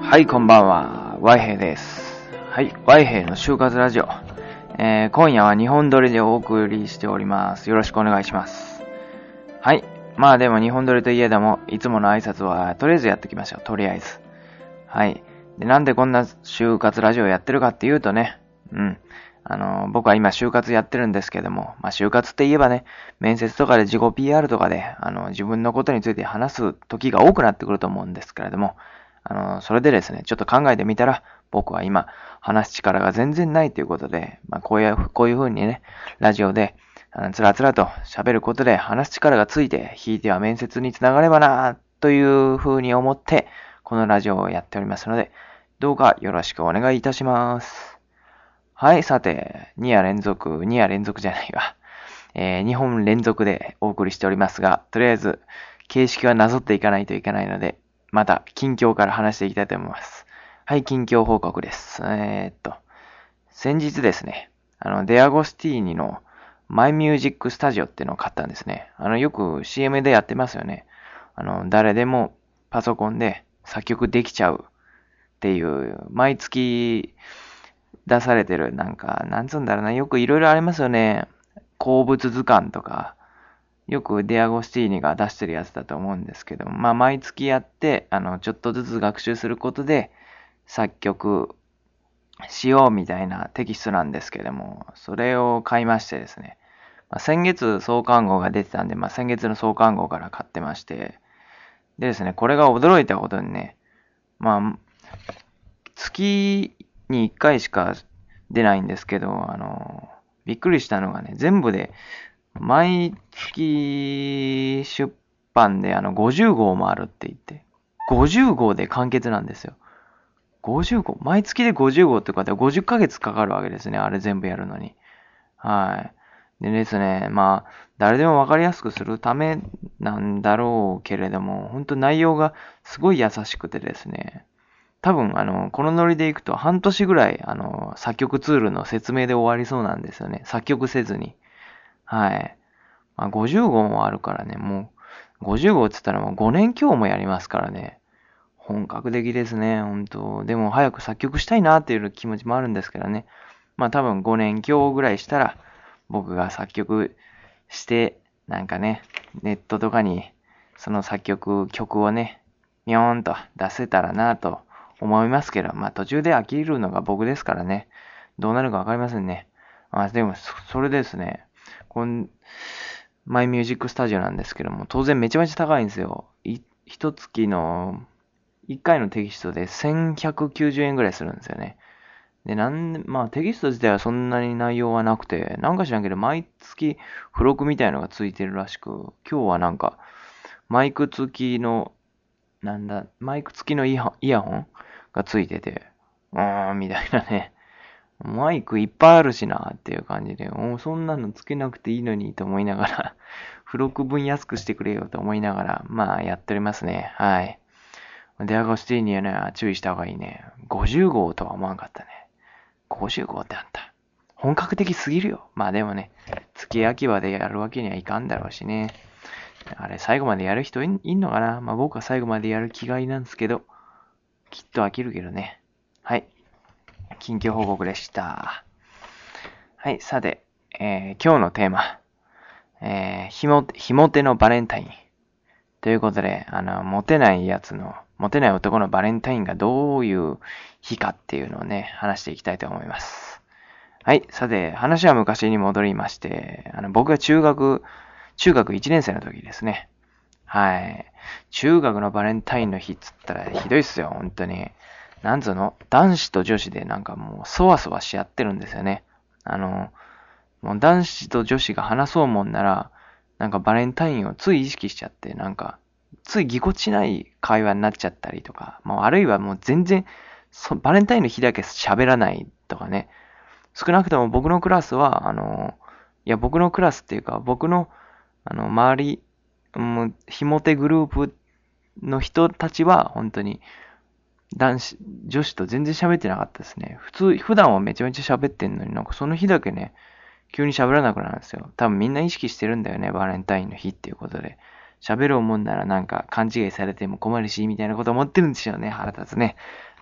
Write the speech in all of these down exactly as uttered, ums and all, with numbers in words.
はい、こんばんは。ワイヘイです。はい、ワイヘイの就活ラジオ。えー、今夜は日本撮りでお送りしております。よろしくお願いします。はい。まあでも日本撮りといえども、いつもの挨拶はとりあえずやってきましょう。とりあえず。はい。で、なんでこんな就活ラジオやってるかっていうとね、うん。あの、僕は今就活やってるんですけども、まあ就活って言えばね、面接とかで自己 ピーアール とかで、あの、自分のことについて話す時が多くなってくると思うんですけれども、あの、それでですね、ちょっと考えてみたら、僕は今、話す力が全然ないということで、まあこういう、こういう風にね、ラジオで、あのつらつらと喋ることで話す力がついて、ひいては面接につながればな、という風に思って、このラジオをやっておりますので、どうかよろしくお願いいたします。はい、さて、に夜連続、に夜連続じゃないわ。えー、にほん連続でお送りしておりますが、とりあえず、形式はなぞっていかないといけないので、また、近況から話していきたいと思います。はい、近況報告です。えー、っと、先日ですね、あの、デアゴスティーニの My Music Studio っていうのを買ったんですね。あの、よく シーエム でやってますよね。あの、誰でもパソコンで作曲できちゃうっていう、毎月、出されてる、なんか、なんつうんだろうな、よくいろいろありますよね。鉱物図鑑とか、よくデアゴスティーニが出してるやつだと思うんですけど、まあ、毎月やって、あの、ちょっとずつ学習することで、作曲しようみたいなテキストなんですけども、それを買いましてですね、まあ、先月創刊号が出てたんで、まあ、先月の創刊号から買ってまして、でですね、これが驚いたことにね、まあ、月にいっかいしか出ないんですけど、あの、びっくりしたのがね、全部で、毎月出版であのごじゅう号もあるって言って、ごじゅう号で完結なんですよ。ごじゅう号毎月でごじゅう号ってことはごじゅっかげつかかるわけですね。あれ全部やるのに。はい。でですね、まあ、誰でもわかりやすくするためなんだろうけれども、本当内容がすごい優しくてですね、多分、あの、このノリでいくと半年ぐらい、あの、作曲ツールの説明で終わりそうなんですよね。作曲せずに。はい。まあ、ごじゅう号もあるからね、もう、ごじゅう号って言ったらもうごねん強もやりますからね。本格的ですね、本当でも早く作曲したいなっていう気持ちもあるんですけどね。まあ多分ごねん強ぐらいしたら、僕が作曲して、なんかね、ネットとかに、その作曲、曲をね、みょーんと出せたらなと思いますけど、まあ途中で飽きるのが僕ですからね、どうなるかわかりませんね。まあでも、それですね、こん、マイミュージックスタジオなんですけども、当然めちゃめちゃ高いんですよ。い、一月の、一回のテキストでせんひゃくきゅうじゅうえんぐらいするんですよね。で、なんで、まあテキスト自体はそんなに内容はなくて、なんか知らんけど、毎月付録みたいのがついてるらしく、今日はなんか、マイク付きの、なんだ、マイク付きのイヤイヤホンがついてて、うーん、みたいなね。マイクいっぱいあるしなっていう感じで、もうそんなのつけなくていいのにと思いながら、付録分安くしてくれよと思いながら、まあやっておりますね。はい。デアゴスティーニはね、注意した方がいいね。ごじゅう号とは思わんかったね。ごじゅう号ってあった。本格的すぎるよ。まあでもね、月焼き場でやるわけにはいかんだろうしね。あれ、最後までやる人いんいんのかな。まあ僕は最後までやる気概なんですけど、きっと飽きるけどね。はい。近況報告でした。はい、さて、えー、今日のテーマ。えー、ひも、ひも手のバレンタイン。ということで、あの、モテないやつの、モテない男のバレンタインがどういう日かっていうのをね、話していきたいと思います。はい。さて、話は昔に戻りまして、あの、僕が中学、中学いちねん生の時ですね。はい。中学のバレンタインの日っつったらひどいっすよ、本当に。なんつうの男子と女子でなんかもう、そわそわし合ってるんですよね。あの、もう男子と女子が話そうもんなら、なんかバレンタインをつい意識しちゃって、なんか、ついぎこちない会話になっちゃったりとか、もうあるいはもう全然、そバレンタインの日だけ喋らないとかね。少なくとも僕のクラスは、あの、いや僕のクラスっていうか、僕の、あの、周り、もう、ひも手グループの人たちは、本当に、男子、女子と全然喋ってなかったですね。普通、普段はめちゃめちゃ喋ってんのになんかその日だけね、急に喋らなくなるんですよ。多分みんな意識してるんだよね、バレンタインの日っていうことで。喋るもんならなんか勘違いされても困るし、みたいなこと思ってるんでしょうね、腹立つね。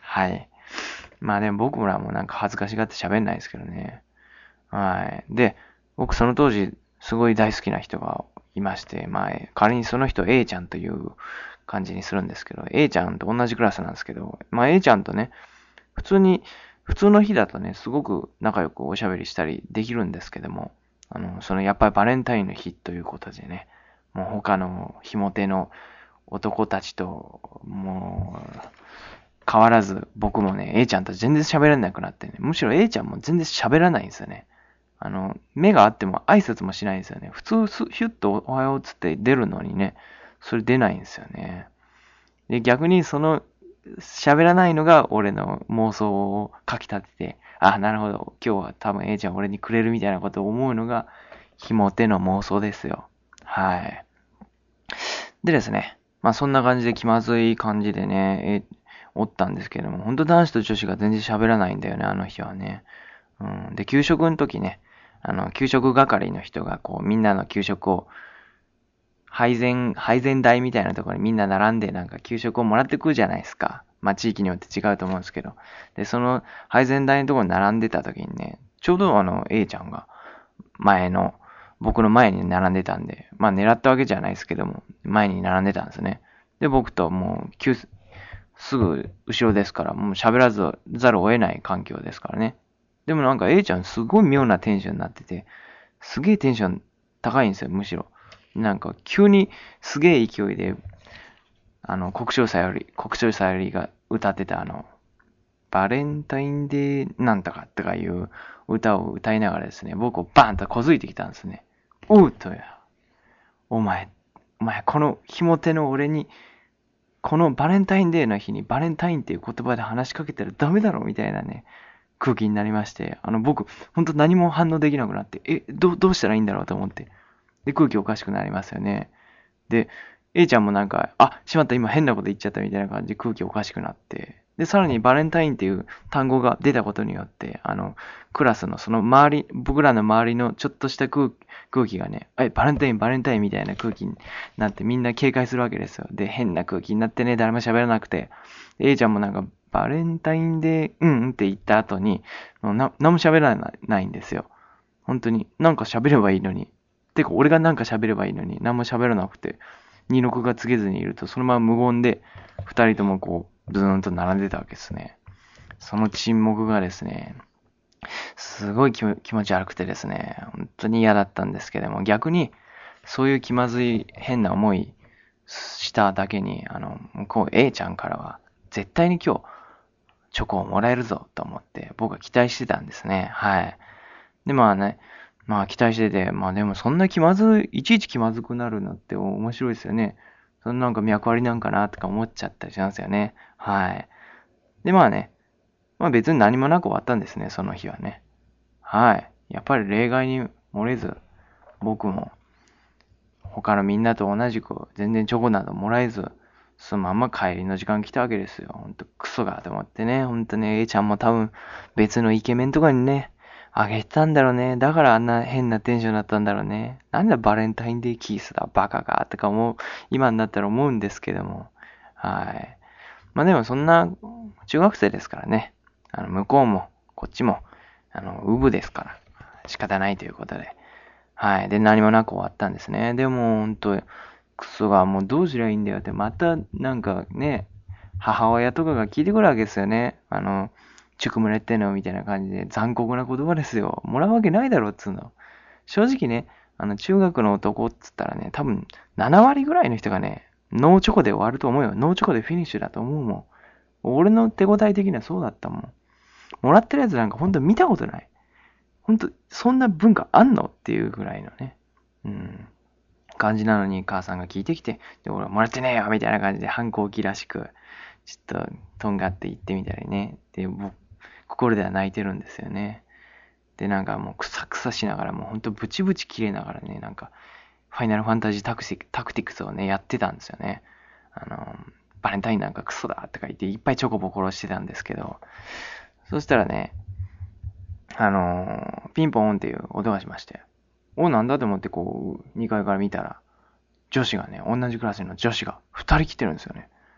はい。まあでも僕らもなんか恥ずかしがって喋んないですけどね。はい。で、僕その当時すごい大好きな人がいまして、まあ仮にその人 A ちゃんという感じにするんですけど、A ちゃんと同じクラスなんですけど、まあ A ちゃんとね、普通に、普通の日だとね、すごく仲良くおしゃべりしたりできるんですけども、あの、そのやっぱりバレンタインの日ということでね、もう他のひも手の男たちと、もう、変わらず僕もね、A ちゃんと全然喋らなくなってね、むしろ A ちゃんも全然喋らないんですよね。あの、目があっても挨拶もしないんですよね。普通、ヒュッとおはようつって出るのにね、それ出ないんですよね。で、逆にその、喋らないのが俺の妄想をかき立てて、あ、なるほど、今日は多分 A ちゃん俺にくれるみたいなことを思うのが、ひも手の妄想ですよ。はい。でですね、まあそんな感じで気まずい感じでね、え、おったんですけども、本当男子と女子が全然喋らないんだよね、あの日はね。うん。で、給食の時ね、あの、給食係の人がこう、みんなの給食を、配膳、配膳台みたいなところにみんな並んでなんか給食をもらってくるじゃないですか。まあ地域によって違うと思うんですけど。で、その配膳台のところに並んでた時にね、ちょうどあの A ちゃんが前の、僕の前に並んでたんで、まあ狙ったわけじゃないですけども、前に並んでたんですね。で、僕ともう、すぐ後ろですから、もう喋らずざるを得ない環境ですからね。でもなんか A ちゃんすごい妙なテンションになってて、すげえテンション高いんですよ、むしろ。なんか急にすげえ勢いで、あの、国生さより、国生さよりが歌ってたあの、バレンタインデーなんとかとかいう歌を歌いながらですね、僕をバーンとこづいてきたんですね。おうとや、お前、お前このひも手の俺に、このバレンタインデーの日にバレンタインっていう言葉で話しかけたらダメだろみたいなね、空気になりまして、あの僕、ほんと何も反応できなくなって、え、ど、どうしたらいいんだろうと思って。で、空気おかしくなりますよね。で、A ちゃんもなんか、あ、しまった今変なこと言っちゃったみたいな感じで空気おかしくなって、で、さらにバレンタインっていう単語が出たことによって、あの、クラスのその周り、僕らの周りのちょっとした空空気がね、え、バレンタイン、バレンタインみたいな空気になってみんな警戒するわけですよ。で、変な空気になってね、誰も喋らなくて、A ちゃんもなんか、バレンタインで、うんうんって言った後に、な、何も喋らないんですよ。本当に。なんか喋ればいいのに。てか、俺がなんか喋ればいいのに、何も喋らなくて、二の句が告げずにいると、そのまま無言で、二人ともこう、ずーんと並んでたわけですね。その沈黙がですね、すごい気持ち悪くてですね、本当に嫌だったんですけども、逆に、そういう気まずい変な思いしただけに、あの、向こう A ちゃんからは、絶対に今日、チョコをもらえるぞと思って、僕は期待してたんですね。はい。で、まあね、まあ期待してて、まあでもそんな気まずい、いちいち気まずくなるのって面白いですよね。そんなんか脈ありなんかなとか思っちゃったりしますよね。はい。で、まあね、まあ別に何もなく終わったんですね、その日はね。はい。やっぱり例外に漏れず、僕も他のみんなと同じく全然チョコなどもらえず、そのまま帰りの時間来たわけですよ。ほんとクソがと思ってね。ほんとね、A ちゃんも多分別のイケメンとかにね、あげたんだろうね。だからあんな変なテンションだったんだろうね。なんだバレンタインデーキースだ、バカが、とか思う、今になったら思うんですけども。はい。まあでもそんな、中学生ですからね。あの、向こうも、こっちも、あの、ウブですから。仕方ないということで。はい。で、何もなく終わったんですね。でも、ほんと、クソがもうどうすりゃいいんだよって、また、なんかね、母親とかが聞いてくるわけですよね。あの、チュクムレってんのみたいな感じで残酷な言葉ですよ。もらうわけないだろっつうの。正直ね、あの、中学の男っつったらね、多分なな割ぐらいの人がね、ノーチョコで終わると思うよ。ノーチョコでフィニッシュだと思うもん。俺の手応え的にはそうだったもん。もらってるやつなんかほんと見たことない。ほんと、そんな文化あんのっていうぐらいのね。うん。感じなのに母さんが聞いてきて、で、俺はもらってねえよみたいな感じで反抗期らしく、ちょっと、とんがって言ってみたりね。で、僕、心では泣いてるんですよね。で、なんかもう、くさくさしながら、もうほんとブチブチ切れながらね、なんか、ファイナルファンタジータクティタクティクスをね、やってたんですよね。あの、バレンタインなんかクソだとか言って、いっぱいチョコボ殺してたんですけど、そしたらね、あの、ピンポーンっていう音がしまして、お、なんだと思ってこう、にかいから見たら、女子がね、同じクラスの女子がふたり来てるんですよね。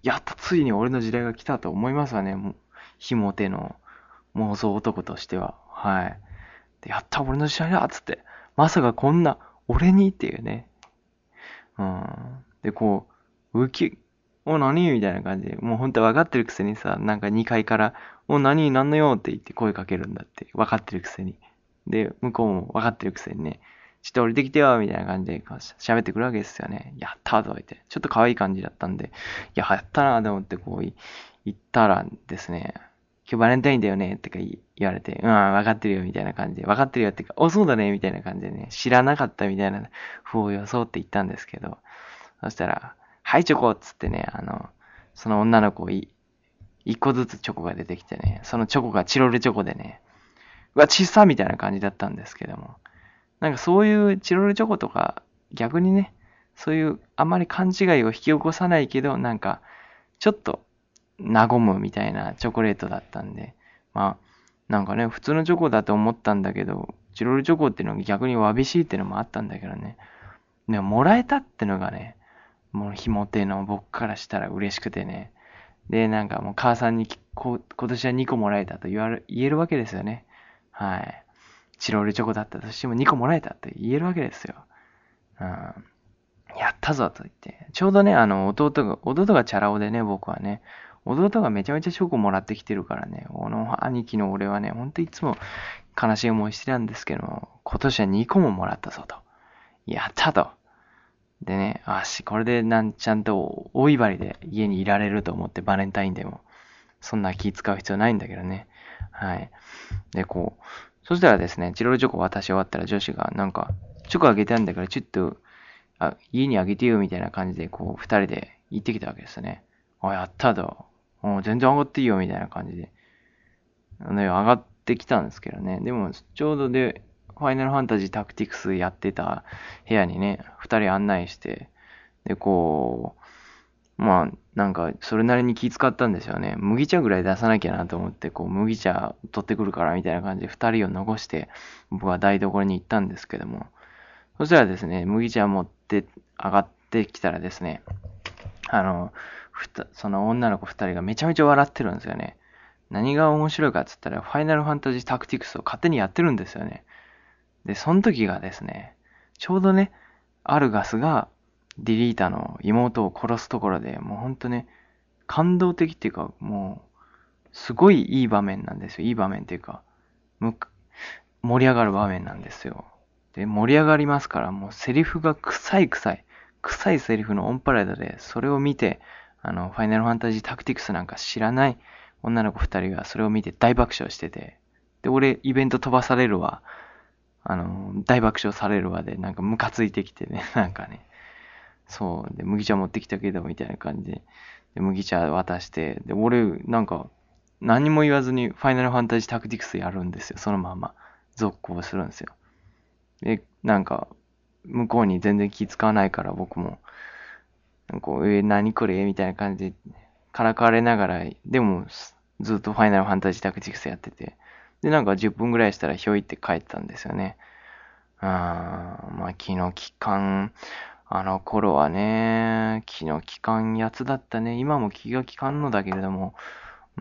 やっとついに俺の時代が来たと思いますわね。もう、ひもての妄想男としては。はい。で、やった俺の時代だっつって。まさかこんな、俺にっていうね。うん。で、こう、ウキ、お、何みたいな感じで、もう本当は分かってるくせにさ、なんかにかいから、お、何なんのよって言って声かけるんだって。分かってるくせに。で、向こうも分かってるくせにね、ちょっと降りてきてよみたいな感じで喋ってくるわけですよね。やったーとか言って。ちょっと可愛い感じだったんで、いや、やったなーと思ってこう言ったらですね、今日バレンタインだよねってか言われて、うん、分かってるよみたいな感じで、分かってるよってか、お、そうだねみたいな感じでね、知らなかったみたいな風を装って言ったんですけど、そしたら、はいチョコっつってね、あの、その女の子い、一個ずつチョコが出てきてね、そのチョコがチロルチョコでね、うわ、小さみたいな感じだったんですけども、なんかそういうチロルチョコとか、逆にね、そういうあまり勘違いを引き起こさないけど、なんか、ちょっと、和むみたいなチョコレートだったんで、まあ、なんかね、普通のチョコだと思ったんだけど、チロルチョコっていうのが逆にわびしいっていうのもあったんだけどね。でも、もらえたってのがね、もうひもての僕からしたら嬉しくてね。で、なんかもう母さんにこ今年はにこもらえたと言われ、言えるわけですよね。はい。チロルチョコだったとしてもにこもらえたって言えるわけですよ。うん。やったぞと言って。ちょうどね、あの、弟が、弟がチャラ男でね、僕はね。弟がめちゃめちゃチョコもらってきてるからね。この兄貴の俺はね、ほんといつも悲しい思いしてたんですけども、今年はにこももらったぞと。やったと。でね、あし、これでなんちゃんと大威張りで家にいられると思ってバレンタインでも。そんな気使う必要ないんだけどね。はい。で、こう、そしたらですね、チロルチョコ渡し終わったら女子が、なんか、チョコあげたんだからちょっと、あ、家にあげてよみたいな感じで、こう、二人で行ってきたわけですね。あ、やったと。お全然上がっていいよみたいな感じで。ね、上がってきたんですけどね。でも、ちょうどで、ファイナルファンタジータクティクスやってた部屋にね、二人案内して、で、こう、まあ、なんか、それなりに気遣ったんですよね。麦茶ぐらい出さなきゃなと思って、こう、麦茶取ってくるからみたいな感じで二人を残して、僕は台所に行ったんですけども、そしたらですね、麦茶持って上がってきたらですね、あの、ふた、その女の子二人がめちゃめちゃ笑ってるんですよね。何が面白いかっつったら、ファイナルファンタジータクティクスを勝手にやってるんですよね。で、その時がですね、ちょうどね、アルガスがディリータの妹を殺すところで、もうほんとね、感動的っていうか、もう、すごいいい場面なんですよ。いい場面っていうか、む盛り上がる場面なんですよ。で、盛り上がりますから、もうセリフが臭い臭い、臭いセリフのオンパレードで、それを見て、あの、ファイナルファンタジータクティクスなんか知らない女の子二人がそれを見て大爆笑してて、で、俺、イベント飛ばされるわ、あの、大爆笑されるわで、なんかムカついてきてね、なんかね、そう、で、麦茶持ってきたけど、みたいな感じで、で、麦茶渡して、で、俺、なんか、何も言わずにファイナルファンタジータクティクスやるんですよ、そのまま。続行するんですよ。で、なんか、向こうに全然気使わないから僕も、なんか、えー、何これみたいな感じで、からかわれながら、でも、ずっとファイナルファンタジータクティクスやってて、で、なんかじゅっぷんぐらいしたらひょいって帰ったんですよね。あー、まあ、気の利かん、あの頃はね、気の利かんやつだったね。今も気が利かんのだけれども、うん、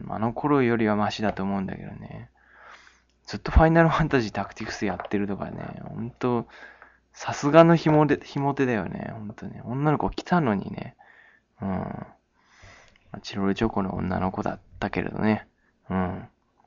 あの頃よりはマシだと思うんだけどね。ずっとファイナルファンタジータクティクスやってるとかね、ほんと、さすがのひもで、ひも手だよね、ほんとね。女の子来たのにね、うん。チロルチョコの女の子だったけれどね、うん。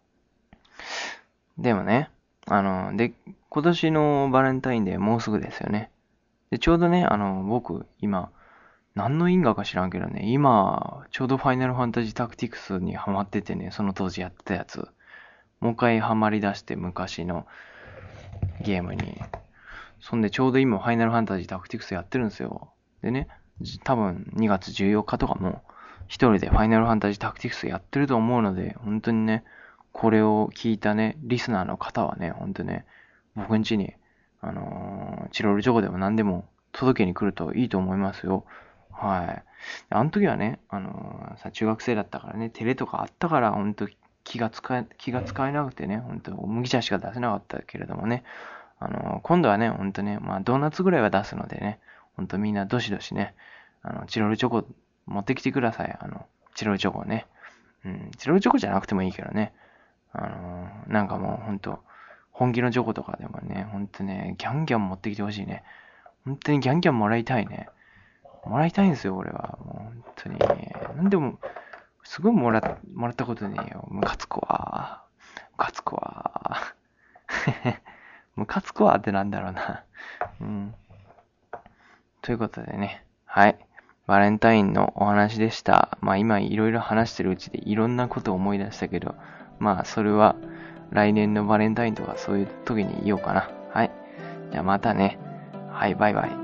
でもね、あの、で、今年のバレンタインデーもうすぐですよね。で、ちょうどね、あの、僕、今、何の因果か知らんけどね、今、ちょうどファイナルファンタジータクティクスにハマっててね、その当時やってたやつ。もう一回ハマり出して昔のゲームに。そんでちょうど今ファイナルファンタジータクティクスやってるんですよ。でね、多分にがつじゅうよっかとかも一人でファイナルファンタジータクティクスやってると思うので、本当にね、これを聞いたね、リスナーの方はね、本当ね、僕ん家に、あのー、チロルチョコでも何でも届けに来るといいと思いますよ。はい。あの時はね、あのー、さ、中学生だったからね、テレとかあったから、本当気が使え、気が使えなくてね、本当麦茶しか出せなかったけれどもね、あのー、今度はね、本当ね、まあ、ドーナツぐらいは出すのでね、本当みんなどしどしね、あの、チロルチョコ持ってきてください。あの、チロルチョコね。うん、チロルチョコじゃなくてもいいけどね。あのー、なんかもうほんと、本気のチョコとかでもね、ほんとね、ギャンギャン持ってきてほしいね。本当にギャンギャンもらいたいね。もらいたいんですよ、俺は。もう本当に。なんでも、すごいもら、もらったことねえよ。ムカつくわ。ムカつくわ。ムカつくわってなんだろうな。うん。ということでね。はい。バレンタインのお話でした。まあ今いろいろ話してるうちでいろんなことを思い出したけど、まあそれは来年のバレンタインとかそういう時に言おうかな。はい。じゃあまたね。はい、バイバイ。